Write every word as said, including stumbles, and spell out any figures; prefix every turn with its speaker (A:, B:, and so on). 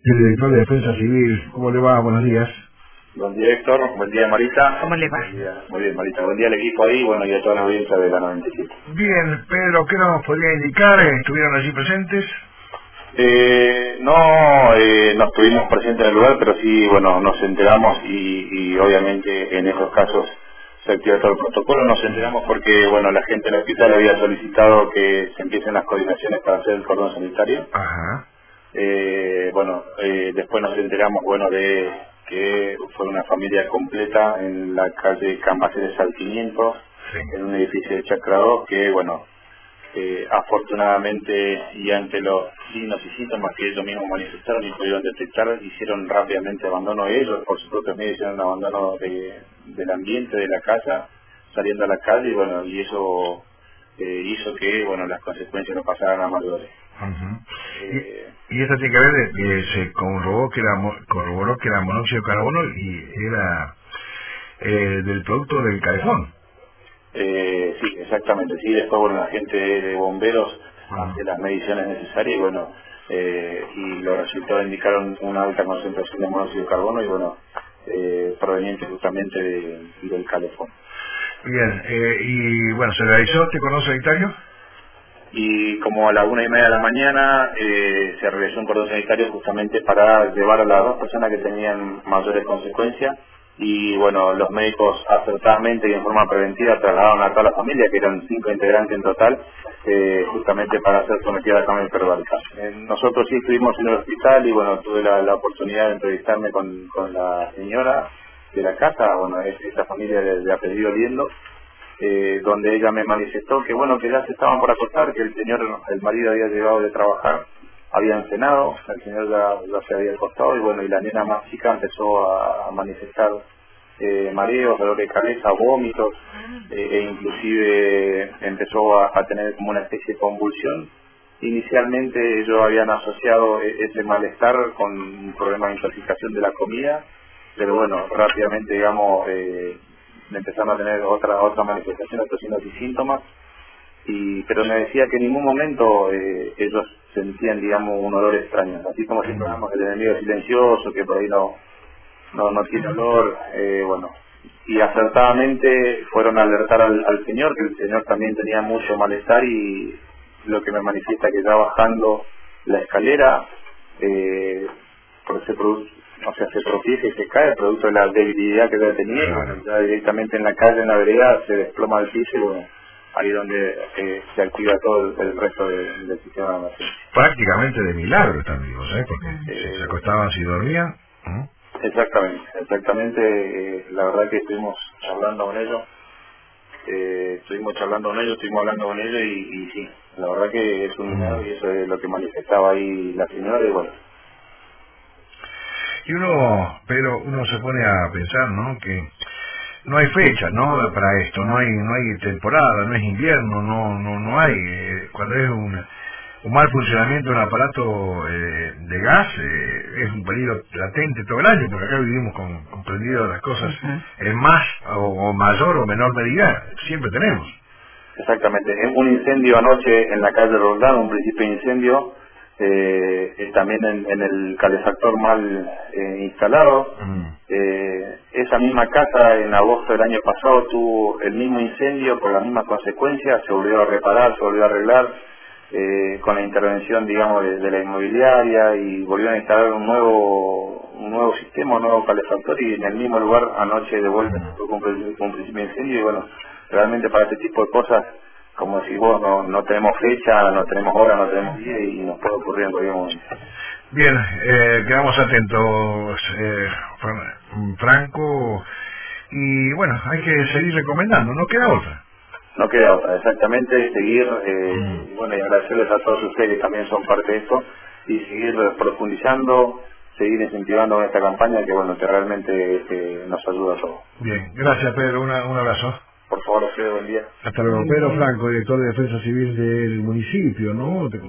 A: El director de Defensa Civil, ¿cómo le va? Buenos días.
B: Buen día, Héctor. Buen día, Marita.
C: ¿Cómo le va?
B: Buen día. Muy bien, Marita. Buen día al equipo ahí, bueno, y a toda la audiencia de la noventa y siete.
A: Bien, Pedro, ¿qué nos podría indicar? ¿Estuvieron allí presentes?
B: Eh, no, eh, no estuvimos presentes en el lugar, pero sí, bueno, nos enteramos y, y obviamente en esos casos se activa todo el protocolo. Nos enteramos porque, bueno, la gente del hospital había solicitado que se empiecen las coordinaciones para hacer el cordón sanitario.
A: Ajá.
B: Eh, bueno, eh, después nos enteramos, bueno, de que fue una familia completa en la calle Cambaceres al quinientos,
A: Sí.
B: en un edificio de Chacra dos, que, bueno, eh, afortunadamente y ante los signos y síntomas que ellos mismos manifestaron y pudieron detectar, hicieron rápidamente abandono de ellos, por su propio medio hicieron abandono de, del ambiente de la casa, saliendo a la calle, y bueno, y eso eh, hizo que, bueno, las consecuencias no pasaran a mayores.
A: Uh-huh.
B: Eh,
A: y, y esto tiene que ver de que se corroboró que era, mo- corroboró que era monóxido de carbono y era eh, del producto del calefón.
B: Eh, sí, exactamente, sí, después bueno, la gente de, de bomberos
A: Ah.
B: hace las mediciones necesarias y bueno, eh, y los resultados indicaron una alta concentración de monóxido de carbono y bueno, eh, proveniente justamente de, del calefón.
A: Bien, eh, y bueno, ¿se realizó este cordón sanitario?
B: Y como a la una y media de la mañana eh, se realizó un cordón sanitario justamente para llevar a las dos personas que tenían mayores consecuencias y bueno, los médicos acertadamente y en forma preventiva trasladaron a toda la familia, que eran cinco integrantes en total, eh, justamente para ser sometida a la cama hiperbárica. Eh, nosotros sí estuvimos en el hospital y bueno, tuve la, la oportunidad de entrevistarme con, con la señora de la casa, bueno, es esta familia de, de apellido Liendo, eh, donde ella me manifestó que bueno, que ya se estaban por acostar, que el señor, el marido había llegado de trabajar, habían cenado, el señor ya, ya se había acostado y bueno, y la nena más chica empezó a, a manifestar eh, mareos, dolor de cabeza, vómitos, eh, e inclusive empezó a, a tener como una especie de convulsión. Inicialmente ellos habían asociado e- ese malestar con un problema de intoxicación de la comida, pero bueno, rápidamente, digamos, eh, empezaron a tener otra otra manifestación, otros signos y síntomas, y pero me decía que en ningún momento eh, ellos sentían, digamos, un olor extraño, así como si fuéramos el enemigo silencioso, que por ahí no no, no tiene olor, eh, bueno, y acertadamente fueron a alertar al, al señor, que el señor también tenía mucho malestar y lo que me manifiesta que ya bajando la escalera, eh, por se produce, o sea, se tropieza y se cae producto de la debilidad que ya tenía, y bueno, ya directamente en la calle, en la vereda, se desploma el piso y bueno, ahí donde eh, se activa todo el, el resto de- del sistema de emergencia.
A: Prácticamente de milagro están vivos, ¿eh? Porque si se
B: Eh,
A: acostaban, si dormían. ¿Mm?
B: Exactamente, exactamente, eh, la verdad que estuvimos charlando con ellos, eh, estuvimos charlando con ellos, estuvimos hablando con ellos y, y sí, la verdad que es un milagro y eso es lo que manifestaba ahí la señora y bueno.
A: Y uno, pero uno se pone a pensar, ¿no? Que no hay fecha, ¿no? Para esto, no hay, no hay temporada, no es invierno, no, no, no hay. eh, cuando es un, un mal funcionamiento de un aparato eh, de gas, eh, es un peligro latente todo el año, porque acá vivimos con, comprendido las cosas
C: Ujú.
A: en más o, o mayor o menor medida, siempre tenemos.
B: Exactamente, en un incendio anoche en la calle Roldán, un principio de incendio, eh, eh, también en, en el calefactor mal eh, instalado.
A: Mm.
B: Eh, esa misma casa en agosto del año pasado tuvo el mismo incendio por las mismas consecuencias, se volvió a reparar, se volvió a arreglar, eh, con la intervención, digamos, de, de la inmobiliaria y volvieron a instalar un nuevo un nuevo sistema, un nuevo calefactor y en el mismo lugar anoche de vuelta se produjo un, pri- un principio de incendio y bueno, realmente para este tipo de cosas, como si vos no, no tenemos fecha, no tenemos hora, no tenemos día y nos puede ocurrir en cualquier momento.
A: Bien, eh, quedamos atentos, eh, Fran- Franco, y bueno, hay que seguir recomendando, no queda otra.
B: No queda otra, exactamente, seguir, eh,
A: Mm.
B: y bueno, y agradecerles a todos ustedes que también son parte de esto, y seguir profundizando, seguir incentivando esta campaña que bueno, que realmente este, nos ayuda a todos.
A: Bien, gracias Pedro, una- un abrazo.
B: Por favor, Alfredo, buen día.
A: Hasta luego. Pedro Franco, director de Defensa Civil del municipio, ¿no?